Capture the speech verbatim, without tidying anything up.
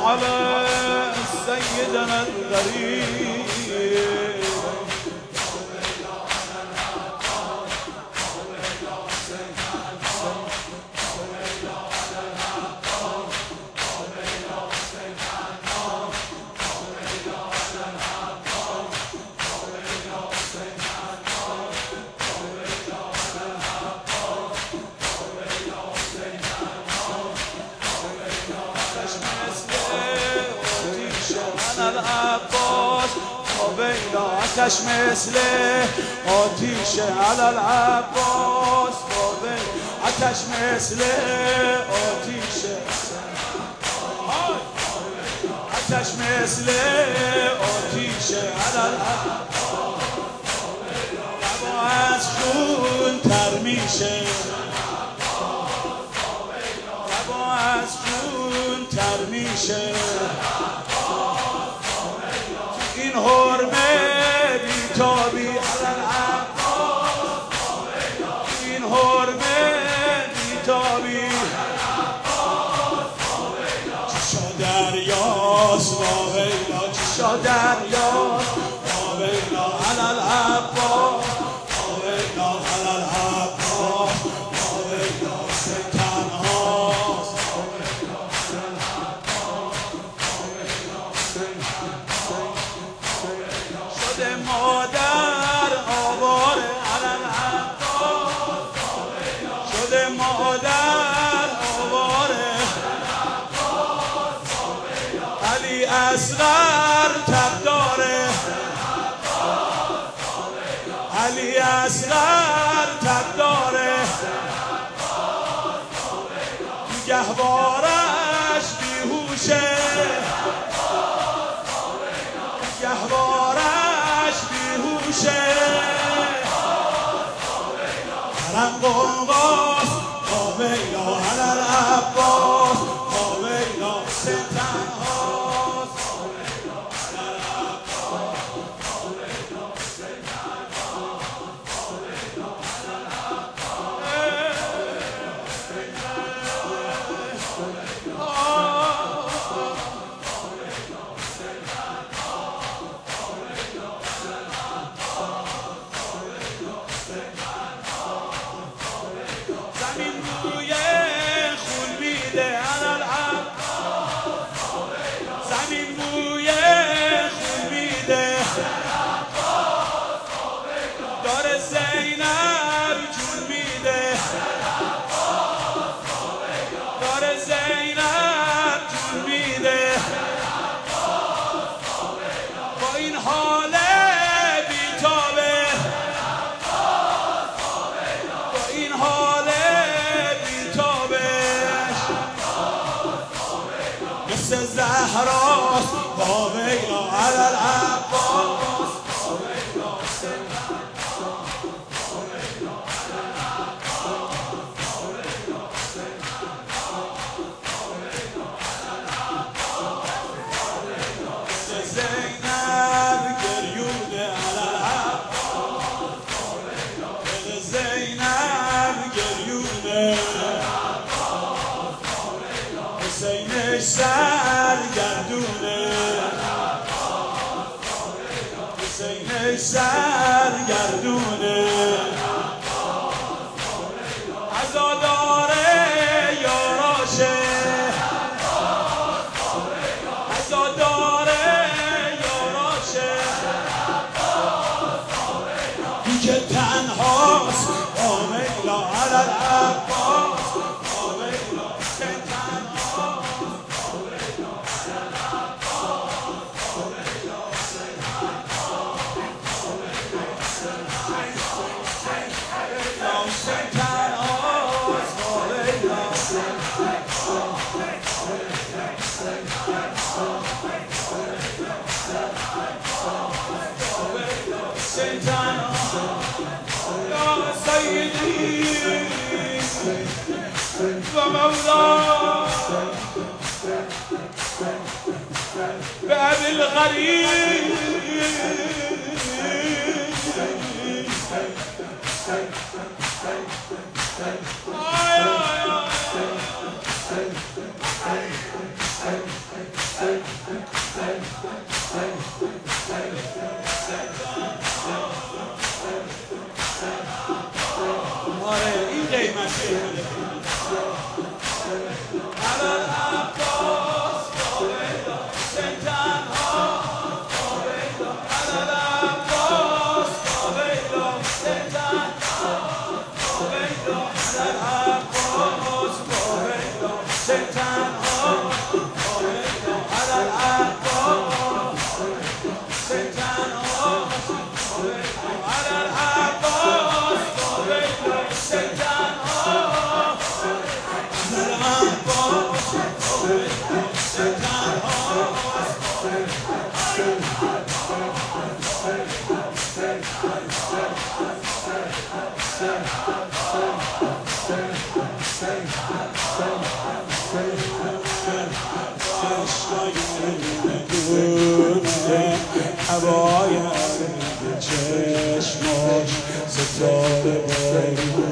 على سيدنا الغريب العباس قابل آتش مثل آتیش علی العباس قابل آتش مثل آتیش آتش مثل آتیش علی العباس لبا از خون تر میشه لبا از خون تر میشه این حرمه بیتابی علی العباس این حرمه بیتابی چشا دریاست واویلا چشا دریاست واویلا علی العباس واویلا علی العباس واویلا سه تنهاست شده مادر آواره علی العباس شده مادر آواره علی اصغر تب داره علی اصغر تب داره گهوارش بیهوشه گهوارش بیهوشه حرم قنقاس قابیلا علی العباس قابیلا سه تنهاست زمین روی خون میده علی العباس زمین روی خون میده داره زینب جون میده داره زینب جون میده با این حال بیتابه با این حال بیتابش مثل زهراست واویلا علی العباس زینب گریونه علی العباس زینب گریونه حسینش سرگردونه حسینش سرگردونه عزاداره یاراشه عزاداره یاراشه دیگه تنهاست واویلا علی العباس واویلا سه تنهاست ومولا بأبي الغريب مسیح على العباس قابلا تنها قابلا على العباس قابلا تنها قابلا على العباس قابلا تنها قابلا على العباس تنها على العباس قابلا تنها هوای چشماش ستاره